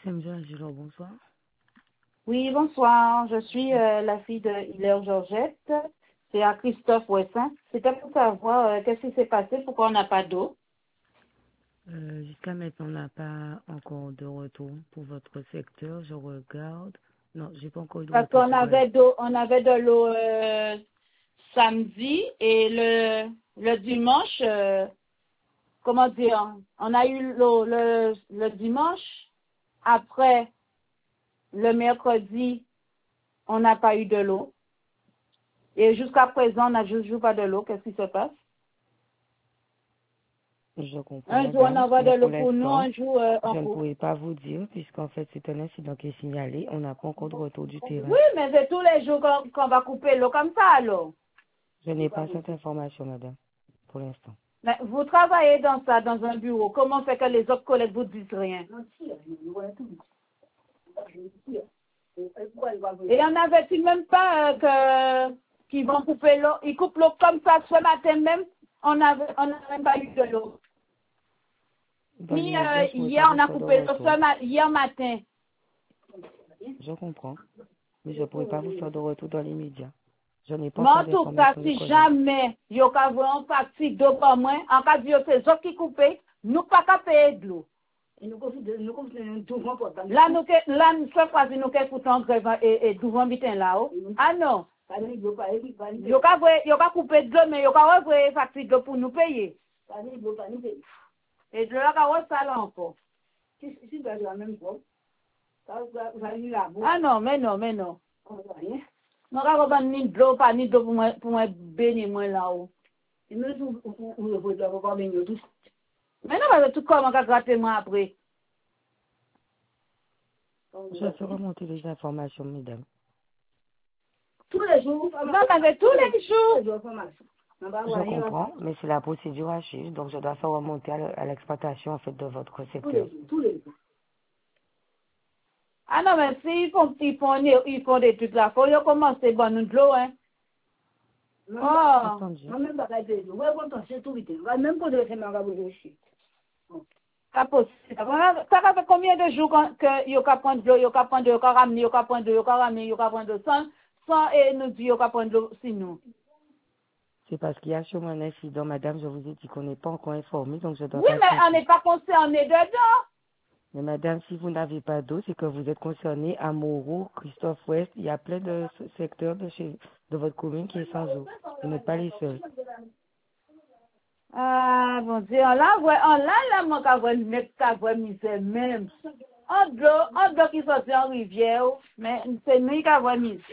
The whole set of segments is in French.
SMG Agilor, bonsoir. Oui, bonsoir. Je suis la fille de Hilaire Georgette. C'est à Christophe Ouessin. C'était pour savoir qu'est-ce qui s'est passé, pourquoi on n'a pas d'eau. Jusqu'à maintenant, on n'a pas encore de retour pour votre secteur. Je regarde. Non, j'ai pas encore eu de Parce retour qu'on pour avait on avait de l'eau samedi et le dimanche, comment dire, on a eu l'eau le dimanche. Après, le mercredi, on n'a pas eu de l'eau. Et jusqu'à présent, on n'a juste pas de l'eau. Qu'est-ce qui se passe? Je comprends, Un jour, on madame, envoie de mais pour l'eau pour nous, l'instant, un jour, je on ne coupe. pourrais pas vous dire, puisqu'en fait, c'est un incident qui est signalé. On n'a pas encore de retour du terrain. Oui, mais c'est tous les jours qu'on va couper l'eau comme ça, alors. Je n'ai pas cette information, madame, pour l'instant. Mais vous travaillez dans ça, dans un bureau. Comment fait que les autres collègues vous disent rien? Et on avait-il même pas qu'ils vont couper l'eau? Ils coupent l'eau comme ça ce matin même. On n'a même pas eu de l'eau. Dans Ni l'immédiat, je ne pourrais pas hier, vous on a faire de coupé l'eau retour. hier matin. Je comprends, mais je ne pourrais pas vous faire de retour dans l'immédiat. Je n'ai pas Mais encore en tout cas, d'informations de si collègues. jamais il y a un parti d'eau pour moi, en cas de c'est eux qui coupent, nous pas qu'à payer de l'eau. Là, nous sommes quasi nous qui foutons en grève et devant bitin là-haut. Ah non. Yo ka couper de l'eau, mais yo ka ouvrir facture d'eau pour nous payer. Et de là, ka ça là encore. Ah non, mais non, mais non. Non, ka pas ni de l'eau, pas ni d'eau pour moi bénir moi là-haut. Mais non, parce que tout comme on va gratter moi après. Je fais remonter les informations, mesdames. Tous les jours. Non, mais tous les jours. Je comprends, mais c'est la procédure à suivre, donc je dois faire remonter à l'exploitation en fait de votre secteur. Tous les jours. Ah non, mais s'ils font des trucs là, faut y commencer bon nous de l'eau, hein. Oh. Entendu. Ça possible. Ça fait combien de jours que yo ka prendre de l'eau, yo ka prendre de l'eau, yo ka ramener, yo ka prendre de l'eau, yo ka ramener, yo ka prendre de l'eau, sans et nous dit yo ka prendre de l'eau sinon. C'est parce qu'il y a sûrement un incident, madame, je vous ai dit qu'on n'est pas encore informé, donc je dois Oui, mais on patienter. n'est pas concerné dedans. Mais madame, si vous n'avez pas d'eau, c'est que vous êtes concerné à Moreau, Christophe Ouest, il y a plein de secteurs de votre commune qui est sans eau. Vous n'êtes pas les seuls. Ah, bon Dieu, on l'a, moi, qu'a voit, mec, qu'a voit, misère même. En d'eau qui sortit en rivière, mais c'est nous qu'a voit, misère.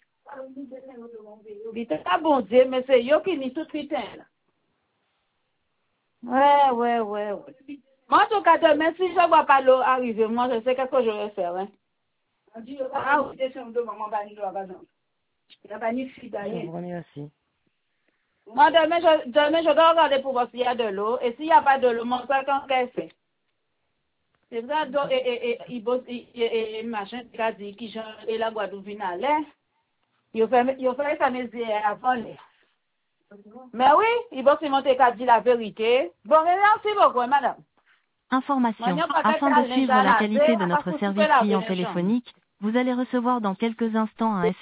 Vite, ah, bon Dieu, mais c'est yo qui ni tout putain, là. Ouais. Moi, en tout cas, demain, si je vois pas l'eau arriver, moi, je sais qu'est-ce que je vais faire, hein. Ah, oui. Je vous remercie. Moi, demain, je dois regarder pour voir s'il y a de l'eau. Et s'il n'y a pas de l'eau, mon frère, qu'est-ce qu'il fait? C'est ça, donc, il bosse, et machin, qui a dit, qui et la Guadeloupe vient à l'air. Il fait ça, mes yeux avant l'air. Mais oui, il bosse, il monte, qui a dit la vérité. Bon, merci beaucoup, madame. Information. Afin de suivre la qualité de notre service client téléphonique, vous allez recevoir dans quelques instants un